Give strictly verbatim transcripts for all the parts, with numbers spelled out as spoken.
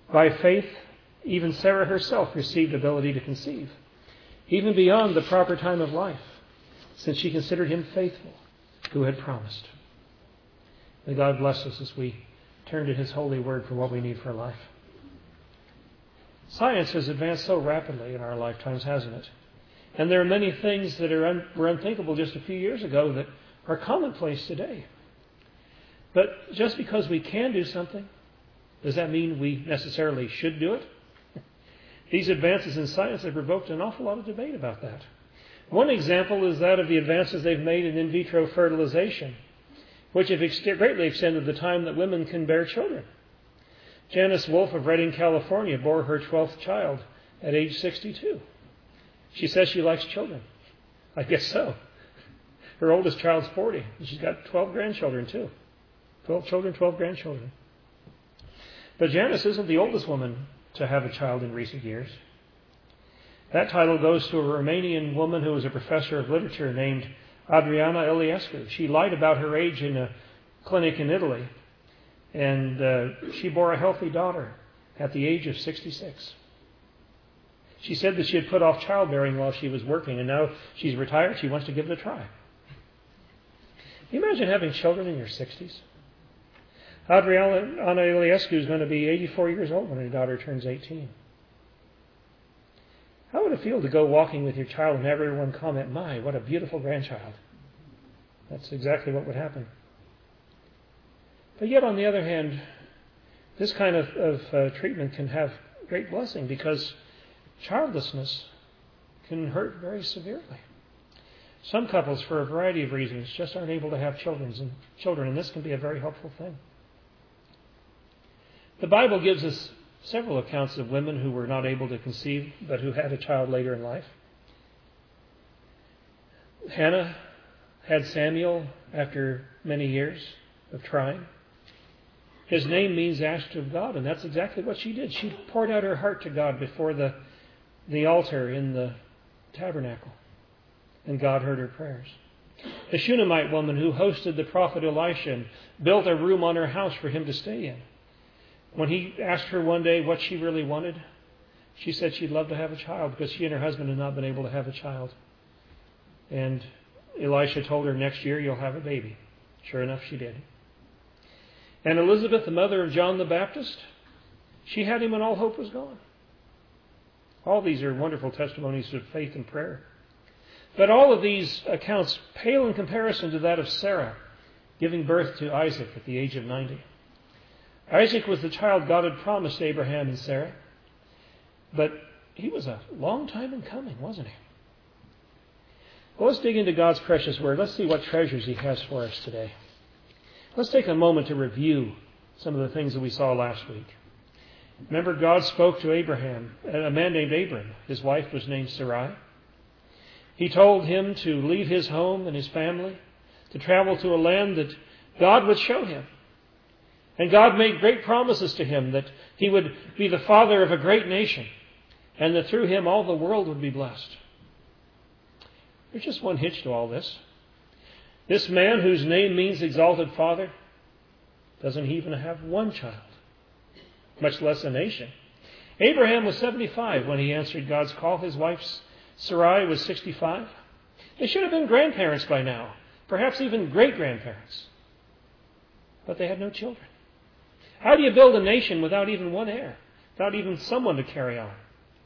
By faith, even Sarah herself received ability to conceive, even beyond the proper time of life, since she considered him faithful who had promised. May God bless us as we turn to his holy word for what we need for life. Science has advanced so rapidly in our lifetimes, hasn't it? And there are many things that are un- were unthinkable just a few years ago that are commonplace today. But just because we can do something, does that mean we necessarily should do it? These advances in science have provoked an awful lot of debate about that. One example is that of the advances they've made in in vitro fertilization, which have ex- greatly extended the time that women can bear children. Janice Wolfe of Redding, California, bore her twelfth child at age sixty-two. She says she likes children. I guess so. Her oldest child's forty, and she's got twelve grandchildren too. twelve children, twelve grandchildren. But Janice isn't the oldest woman to have a child in recent years. That title goes to a Romanian woman who was a professor of literature named Adriana Iliescu. She lied about her age in a clinic in Italy, and uh, she bore a healthy daughter at the age of sixty-six. She said that she had put off childbearing while she was working, and now she's retired. She wants to give it a try. Can you imagine having children in your sixties? Adriana Iliescu is going to be eighty-four years old when her daughter turns eighteen. How would it feel to go walking with your child and have everyone comment, "My, what a beautiful grandchild"? That's exactly what would happen. But yet, on the other hand, this kind of, of uh, treatment can have great blessing because childlessness can hurt very severely. Some couples, for a variety of reasons, just aren't able to have children, and children, and this can be a very helpful thing. The Bible gives us several accounts of women who were not able to conceive, but who had a child later in life. Hannah had Samuel after many years of trying. His name means asked of God, and that's exactly what she did. She poured out her heart to God before the, the altar in the tabernacle, and God heard her prayers. The Shunammite woman who hosted the prophet Elisha and built a room on her house for him to stay in. When he asked her one day what she really wanted, she said she'd love to have a child because she and her husband had not been able to have a child. And Elisha told her, "Next year you'll have a baby." Sure enough, she did. And Elizabeth, the mother of John the Baptist, she had him when all hope was gone. All these are wonderful testimonies of faith and prayer. But all of these accounts pale in comparison to that of Sarah giving birth to Isaac at the age of ninety. Isaac was the child God had promised Abraham and Sarah. But he was a long time in coming, wasn't he? Well, let's dig into God's precious word. Let's see what treasures he has for us today. Let's take a moment to review some of the things that we saw last week. Remember, God spoke to Abraham, a man named Abram. His wife was named Sarai. He told him to leave his home and his family, to travel to a land that God would show him. And God made great promises to him that he would be the father of a great nation and that through him all the world would be blessed. There's just one hitch to all this. This man, whose name means exalted father, doesn't even have one child, much less a nation. Abraham was seventy-five when he answered God's call. His wife Sarai was sixty-five. They should have been grandparents by now, perhaps even great-grandparents. But they had no children. How do you build a nation without even one heir, without even someone to carry on?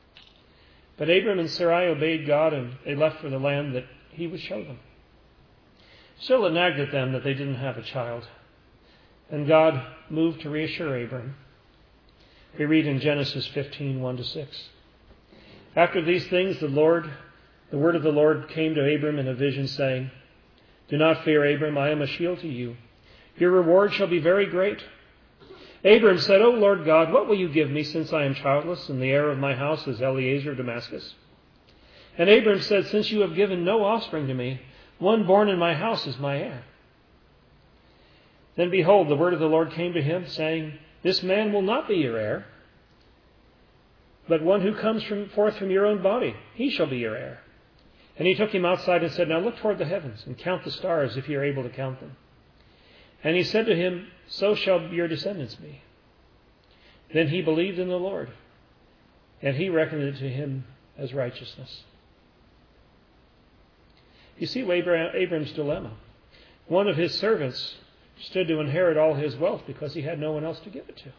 But Abram and Sarai obeyed God, and they left for the land that he would show them. Still, it nagged at them that they didn't have a child. And God moved to reassure Abram. We read in Genesis fifteen, one to six. After these things, the Lord, the word of the Lord came to Abram in a vision, saying, "Do not fear, Abram, I am a shield to you. Your reward shall be very great." Abram said, "O Lord God, what will you give me, since I am childless, and the heir of my house is Eliezer of Damascus?" And Abram said, "Since you have given no offspring to me, one born in my house is my heir." Then behold, the word of the Lord came to him, saying, "This man will not be your heir, but one who comes from, forth from your own body, he shall be your heir." And he took him outside and said, "Now look toward the heavens and count the stars, if you are able to count them." And he said to him, "So shall your descendants be." Then he believed in the Lord, and he reckoned it to him as righteousness. You see Abraham, Abram's dilemma. One of his servants stood to inherit all his wealth because he had no one else to give it to.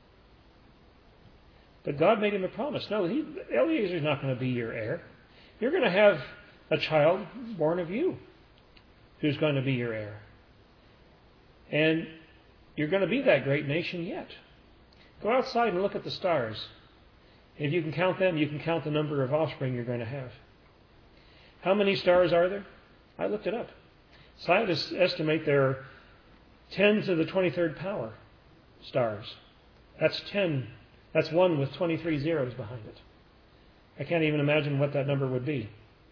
But God made him a promise. No, he, Eliezer's not going to be your heir. You're going to have a child born of you who's going to be your heir. And you're going to be that great nation yet. Go outside and look at the stars. If you can count them, you can count the number of offspring you're going to have. How many stars are there? I looked it up. Scientists estimate there are ten to the twenty-third power stars. That's ten. That's one with twenty-three zeros behind it. I can't even imagine what that number would be.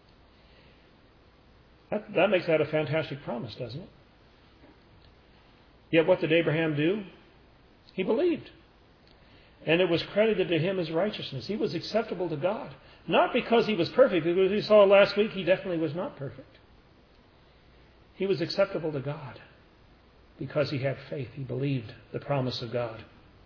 That, that makes that a fantastic promise, doesn't it? Yet what did Abraham do? He believed. And it was credited to him as righteousness. He was acceptable to God. Not because he was perfect, because we saw last week he definitely was not perfect. He was acceptable to God because he had faith. He believed the promise of God.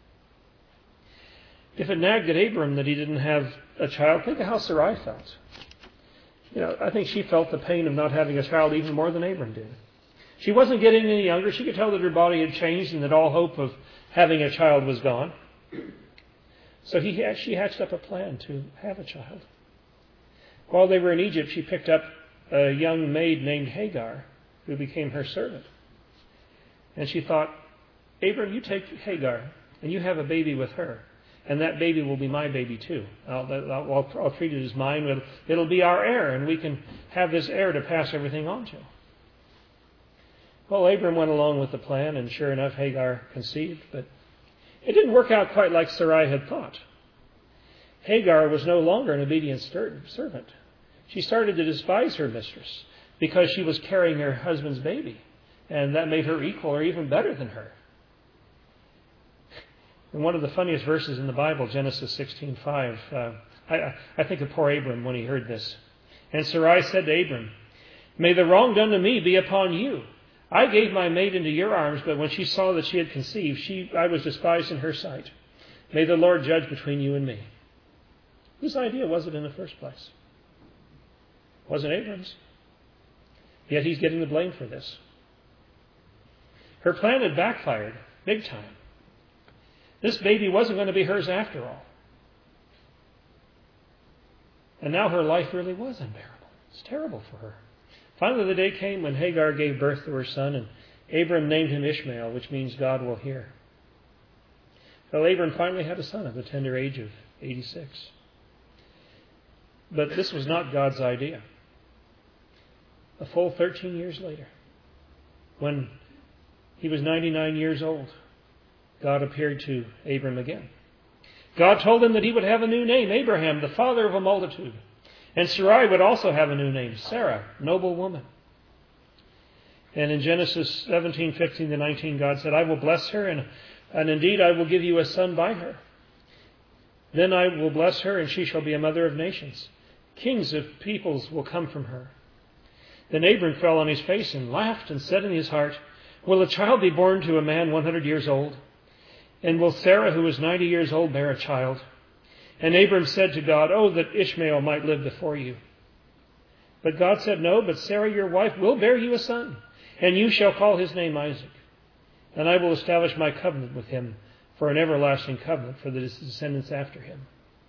If it nagged at Abram that he didn't have a child, think of how Sarai felt. You know, I think she felt the pain of not having a child even more than Abram did. She wasn't getting any younger. She could tell that her body had changed and that all hope of having a child was gone. So he, she hatched up a plan to have a child. While they were in Egypt, she picked up a young maid named Hagar, who became her servant. And she thought, Abram, you take Hagar, and you have a baby with her. And that baby will be my baby too. I'll, I'll, I'll treat it as mine. It'll be our heir, and we can have this heir to pass everything on to. Well, Abram went along with the plan, and sure enough, Hagar conceived. But it didn't work out quite like Sarai had thought. Hagar was no longer an obedient servant. She started to despise her mistress because she was carrying her husband's baby. And that made her equal or even better than her. In one of the funniest verses in the Bible, Genesis sixteen five, uh, I, I think of poor Abram when he heard this. And Sarai said to Abram, "May the wrong done to me be upon you. I gave my maid into your arms, but when she saw that she had conceived, she, I was despised in her sight. May the Lord judge between you and me." Whose idea was it in the first place? It wasn't Abram's. Yet he's getting the blame for this. Her plan had backfired big time. This baby wasn't going to be hers after all. And now her life really was unbearable. It's terrible for her. Finally, the day came when Hagar gave birth to her son, and Abram named him Ishmael, which means God will hear. Well, Abram finally had a son at the tender age of eighty-six. But this was not God's idea. A full thirteen years later, when he was ninety-nine years old, God appeared to Abram again. God told him that he would have a new name, Abraham, the father of a multitude. And Sarai would also have a new name, Sarah, noble woman. And in Genesis seventeen, fifteen to nineteen, God said, "I will bless her, and, and indeed I will give you a son by her. Then I will bless her, and she shall be a mother of nations. Kings of peoples will come from her." Then Abram fell on his face and laughed and said in his heart, "Will a child be born to a man one hundred years old? And will Sarah, who is ninety years old, bear a child?" And Abram said to God, "Oh, that Ishmael might live before you." But God said, "No, but Sarah your wife will bear you a son, and you shall call his name Isaac. And I will establish my covenant with him for an everlasting covenant for the descendants after him."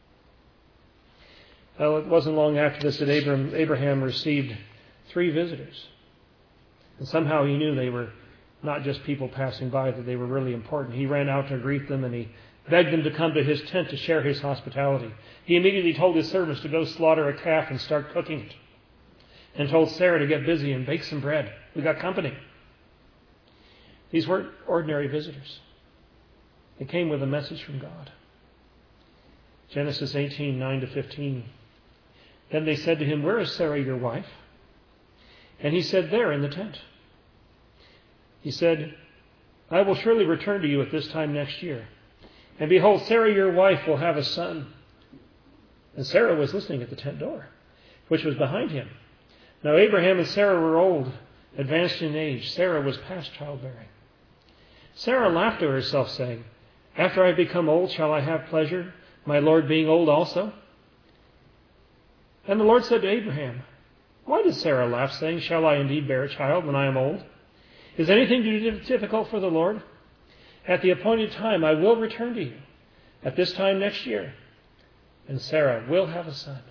Well, it wasn't long after this that Abram, Abraham received three visitors. And somehow he knew they were not just people passing by, that they were really important. He ran out to greet them, and he begged them to come to his tent to share his hospitality. He immediately told his servants to go slaughter a calf and start cooking it, and told Sarah to get busy and bake some bread. We got company. These weren't ordinary visitors. They came with a message from God. Genesis eighteen, nine to fifteen. Then they said to him, "Where is Sarah your wife?" And he said, "There in the tent." He said, "I will surely return to you at this time next year. And behold, Sarah your wife will have a son." And Sarah was listening at the tent door, which was behind him. Now Abraham and Sarah were old, advanced in age. Sarah was past childbearing. Sarah laughed to herself, saying, After I have become old, shall I have pleasure, my Lord being old also? And the Lord said to Abraham, why does Sarah laugh, saying, shall I indeed bear a child when I am old? Is anything too difficult for the Lord? At the appointed time I will return to you, at this time next year, and Sarah will have a son.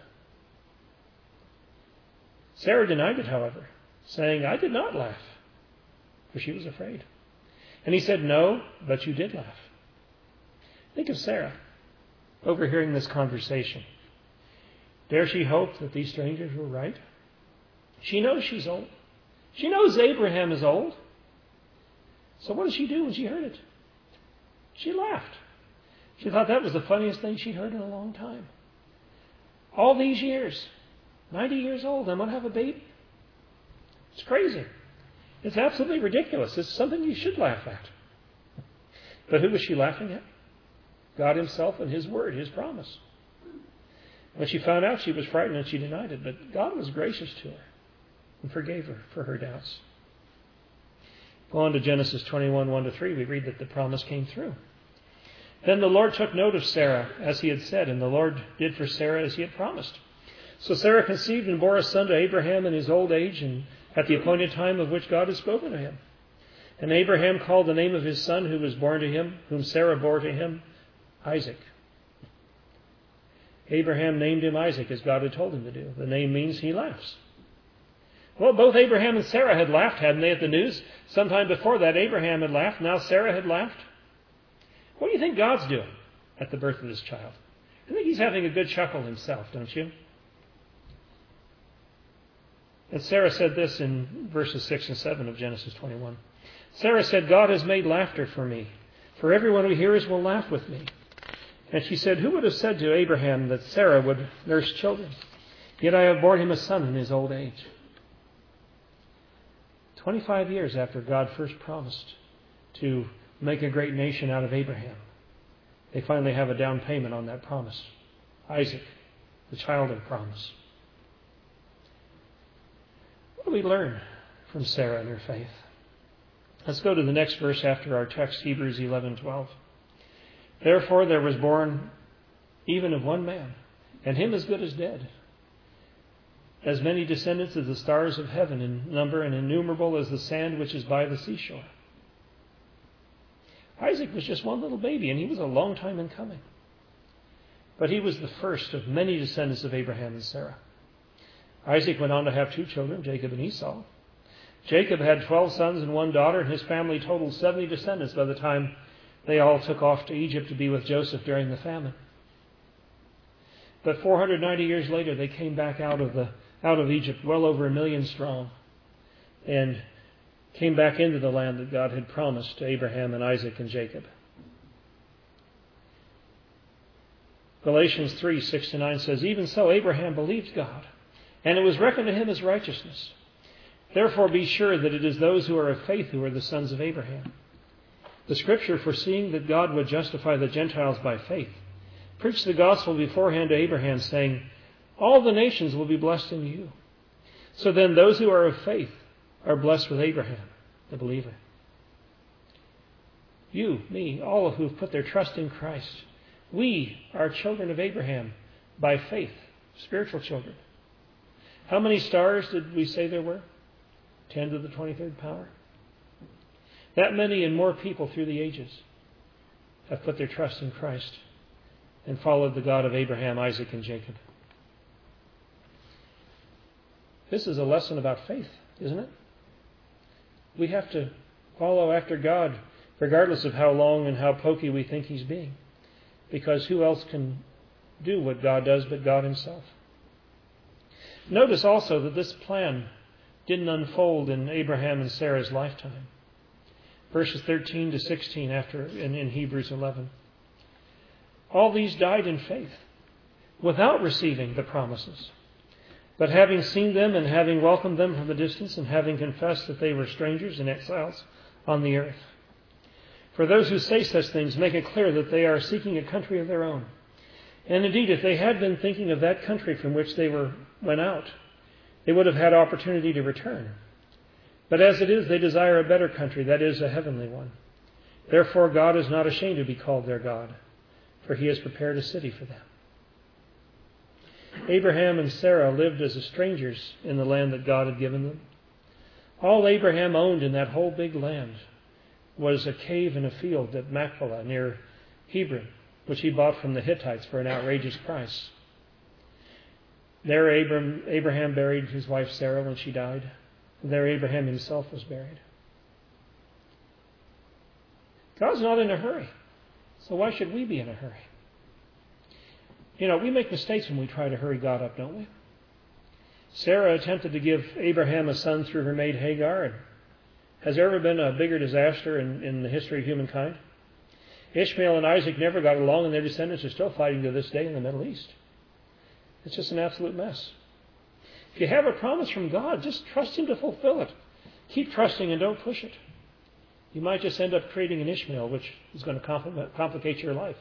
Sarah denied it, however, saying, I did not laugh, for she was afraid. And he said, no, but you did laugh. Think of Sarah overhearing this conversation. Dare she hope that these strangers were right? She knows she's old. She knows Abraham is old. So what did she do when she heard it? She laughed. She thought that was the funniest thing she'd heard in a long time. All these years, ninety years old, I'm going to have a baby. It's crazy. It's absolutely ridiculous. It's something you should laugh at. But who was she laughing at? God himself and his word, his promise. When she found out, she was frightened and she denied it. But God was gracious to her and forgave her for her doubts. Go on to Genesis twenty-one, one to three. We read that the promise came through. Then the Lord took note of Sarah, as he had said, and the Lord did for Sarah as he had promised. So Sarah conceived and bore a son to Abraham in his old age, and at the appointed time of which God had spoken to him. And Abraham called the name of his son who was born to him, whom Sarah bore to him, Isaac. Abraham named him Isaac as God had told him to do. The name means he laughs. Well, both Abraham and Sarah had laughed, hadn't they, at the news? Sometime before that, Abraham had laughed. Now Sarah had laughed. What do you think God's doing at the birth of this child? I think he's having a good chuckle himself, don't you? And Sarah said this in verses six and seven of Genesis twenty-one. Sarah said, God has made laughter for me, for everyone who hears will laugh with me. And she said, who would have said to Abraham that Sarah would nurse children? Yet I have borne him a son in his old age. Twenty-five years after God first promised to make a great nation out of Abraham, they finally have a down payment on that promise. Isaac, the child of promise. What do we learn from Sarah and her faith? Let's go to the next verse after our text, Hebrews eleven twelve. Therefore there was born even of one man, and him as good as dead, as many descendants as the stars of heaven in number, and innumerable as the sand which is by the seashore. Isaac was just one little baby, and he was a long time in coming. But he was the first of many descendants of Abraham and Sarah. Isaac went on to have two children, Jacob and Esau. Jacob had twelve sons and one daughter, and his family totaled seventy descendants by the time they all took off to Egypt to be with Joseph during the famine. But four hundred ninety years later, they came back out of the out of Egypt, well over a million strong, and came back into the land that God had promised to Abraham and Isaac and Jacob. Galatians three, six to nine says, even so Abraham believed God, and it was reckoned to him as righteousness. Therefore be sure that it is those who are of faith who are the sons of Abraham. The Scripture, foreseeing that God would justify the Gentiles by faith, preached the gospel beforehand to Abraham, saying, all the nations will be blessed in you. So then those who are of faith are blessed with Abraham, the believer. You, me, all of who have put their trust in Christ, we are children of Abraham by faith, spiritual children. How many stars did we say there were? Ten to the twenty-third power. That many and more people through the ages have put their trust in Christ and followed the God of Abraham, Isaac, and Jacob. This is a lesson about faith, isn't it? We have to follow after God regardless of how long and how pokey we think he's being, because who else can do what God does but God himself? Notice also that this plan didn't unfold in Abraham and Sarah's lifetime. Verses thirteen to sixteen after in, in Hebrews eleven. All these died in faith, without receiving the promises. But having seen them and having welcomed them from a distance and having confessed that they were strangers and exiles on the earth. For those who say such things make it clear that they are seeking a country of their own. And indeed, if they had been thinking of that country from which they were went out, they would have had opportunity to return. But as it is, they desire a better country, that is, a heavenly one. Therefore God is not ashamed to be called their God, for he has prepared a city for them. Abraham and Sarah lived as strangers in the land that God had given them. All Abraham owned in that whole big land was a cave and a field at Machpelah near Hebron, which he bought from the Hittites for an outrageous price. There Abram, Abraham buried his wife Sarah when she died. There Abraham himself was buried. God's not in a hurry, so why should we be in a hurry? You know, we make mistakes when we try to hurry God up, don't we? Sarah attempted to give Abraham a son through her maid Hagar. And has there ever been a bigger disaster in, in the history of humankind? Ishmael and Isaac never got along, and their descendants are still fighting to this day in the Middle East. It's just an absolute mess. If you have a promise from God, just trust Him to fulfill it. Keep trusting and don't push it. You might just end up creating an Ishmael, which is going to compl- complicate your life.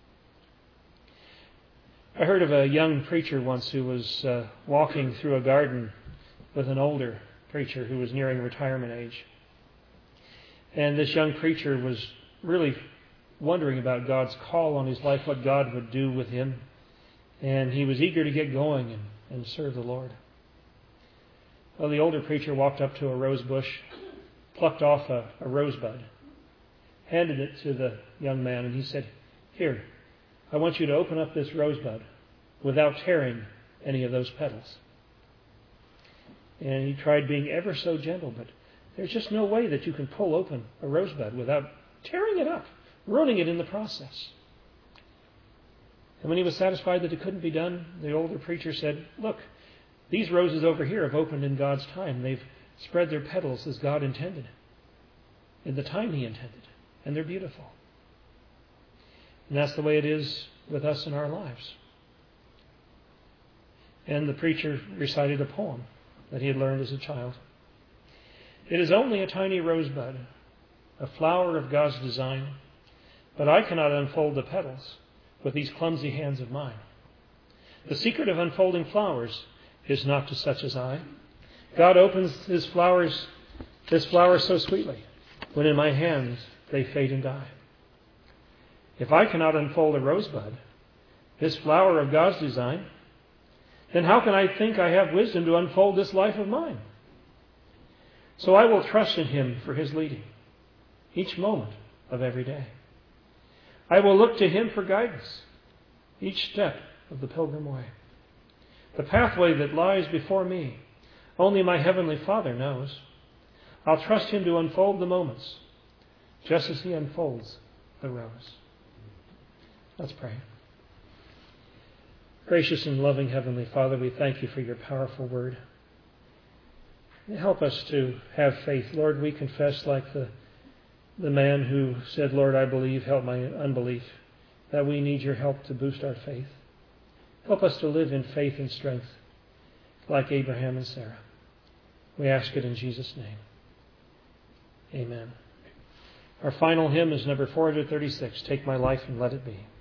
I heard of a young preacher once who was uh, walking through a garden with an older preacher who was nearing retirement age. And this young preacher was really wondering about God's call on his life, what God would do with him. And he was eager to get going and, and serve the Lord. Well, the older preacher walked up to a rose bush, plucked off a, a rosebud, handed it to the young man, and he said, "Here, I want you to open up this rosebud without tearing any of those petals." And he tried being ever so gentle, but there's just no way that you can pull open a rosebud without tearing it up, ruining it in the process. And when he was satisfied that it couldn't be done, the older preacher said, "Look, these roses over here have opened in God's time. They've spread their petals as God intended, in the time He intended, and they're beautiful." And that's the way it is with us in our lives. And the preacher recited a poem that he had learned as a child. "It is only a tiny rosebud, a flower of God's design, but I cannot unfold the petals with these clumsy hands of mine. The secret of unfolding flowers is not to such as I. God opens His flowers, this flower so sweetly, when in my hands they fade and die. If I cannot unfold a rosebud, this flower of God's design, then how can I think I have wisdom to unfold this life of mine? So I will trust in Him for His leading, each moment of every day. I will look to Him for guidance, each step of the pilgrim way. The pathway that lies before me, only my Heavenly Father knows. I'll trust Him to unfold the moments, just as He unfolds the rose." Let's pray. Gracious and loving Heavenly Father, we thank You for Your powerful word. Help us to have faith. Lord, we confess like the, the man who said, "Lord, I believe, help my unbelief," that we need Your help to boost our faith. Help us to live in faith and strength like Abraham and Sarah. We ask it in Jesus' name. Amen. Our final hymn is number four thirty-six, "Take My Life and Let It Be."